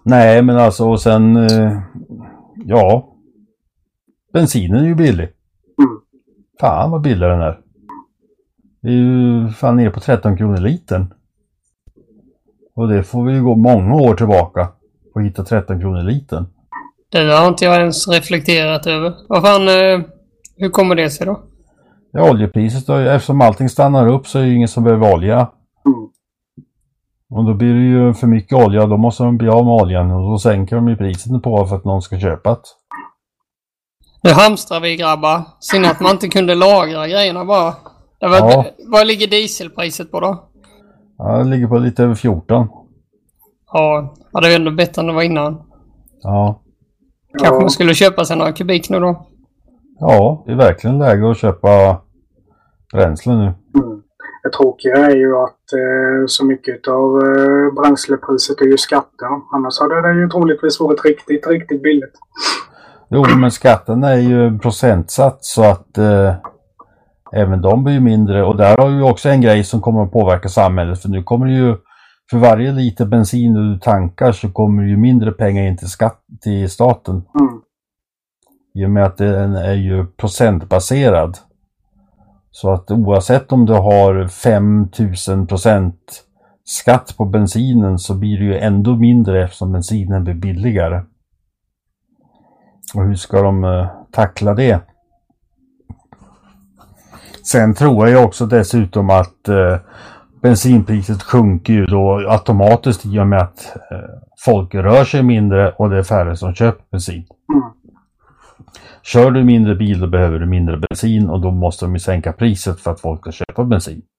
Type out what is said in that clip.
Nej, men alltså och sen ja, bensinen är ju billig. Fan vad billig den är. Det är ju fan ner på 13 kronor litern. Och det får vi ju gå många år tillbaka för att hitta 13 kronor litern. Det har inte jag ens reflekterat över. Vad fan, hur kommer det sig då? Ja, oljepriset då, eftersom allting stannar upp så är det ju ingen som behöver olja. Och då blir det ju för mycket olja, då måste de bli av med oljan och då sänker de ju priset på för att någon ska köpa det. Nu hamstrar vi grabbar. Synd att man inte kunde lagra grejerna bara. Vad ligger dieselpriset på då? Ja, det ligger på lite över 14. Ja, det är ändå bättre än det var innan. Ja. Kanske man skulle köpa sig några kubik nu då. Ja, det är verkligen läge att köpa bränsle nu. Det tråkiga är ju att så mycket av bränslepriset är ju skatter. Annars hade det ju troligtvis varit riktigt billigt. Jo, men skatten är ju procentsats så att även de blir mindre. Och där har vi också en grej som kommer att påverka samhället. För nu kommer det ju, för varje liter bensin du tankar så kommer det ju mindre pengar in till staten. I och med att den är ju procentbaserad. Så att oavsett om du har 5000% skatt på bensinen så blir det ju ändå mindre eftersom bensinen blir billigare. Och hur ska de tackla det? Sen tror jag också dessutom att bensinpriset sjunker ju då automatiskt i och med att folk rör sig mindre och det är färre som köper bensin. Kör du mindre bil då behöver du mindre bensin och då måste de ju sänka priset för att folk ska köpa bensin.